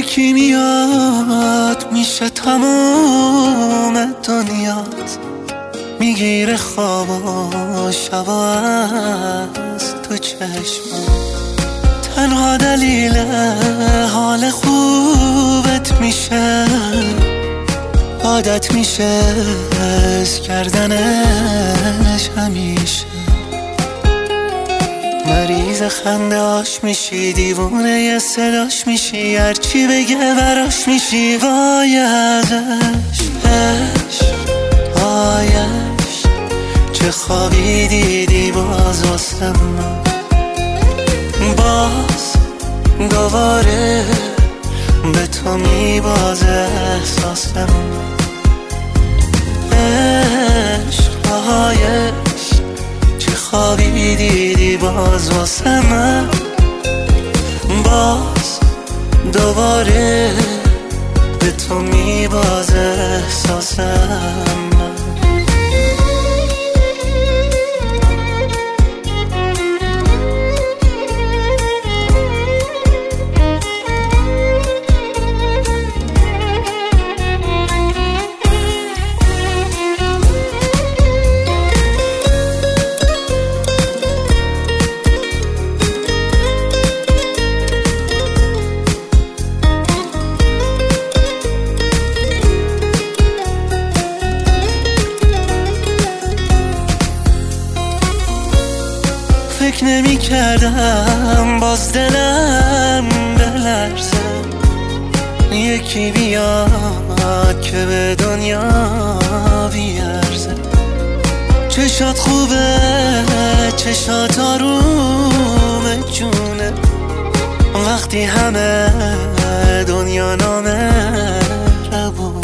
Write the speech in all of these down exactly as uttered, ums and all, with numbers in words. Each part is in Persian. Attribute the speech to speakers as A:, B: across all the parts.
A: یکی میاد میشه تموم دنیات، میگیره خواب و شبا از تو چشم. تنها دلیل حال خوبت میشه، عادت میشه از کردنش همیشه. مریض خنده هاش میشی، دیوونه ی صداش میشی، هرچی بگه براش میشی. وای ازش عشق، وایش چه خوابی دیدی باز واسه من. باز دوباره به تو میبازه احساس من. عشق، وایش چه خوابی دیدی باز واسه من. باز دوباره به تو میبازه احساس من. فکر نمی کردم باز دلم بلرزه، یکی بیاد که به دنیا بیارزه. چشات خوبه، چشات آروم جونه، وقتی همه دنیا نامه ربونه.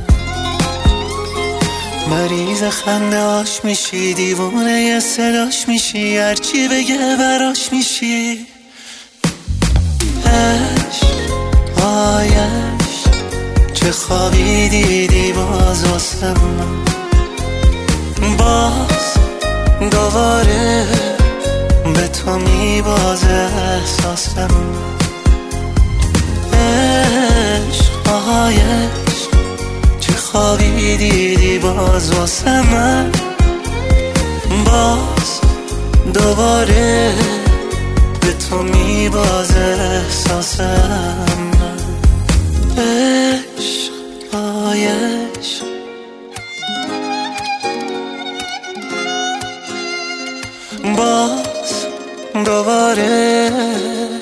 A: مریض خنده هاش میشی، دیوونه ی صداش میشی، هرچی بگه براش میشی. عشق، وایش چه خوابی دیدی باز واسه من. باز دوباره به تو میبازه احساس من. عشق، وایش چه خوابی دیدی باز واسه من. باز دوباره به تو میبازه احساس من. عشق، وایش باز دوباره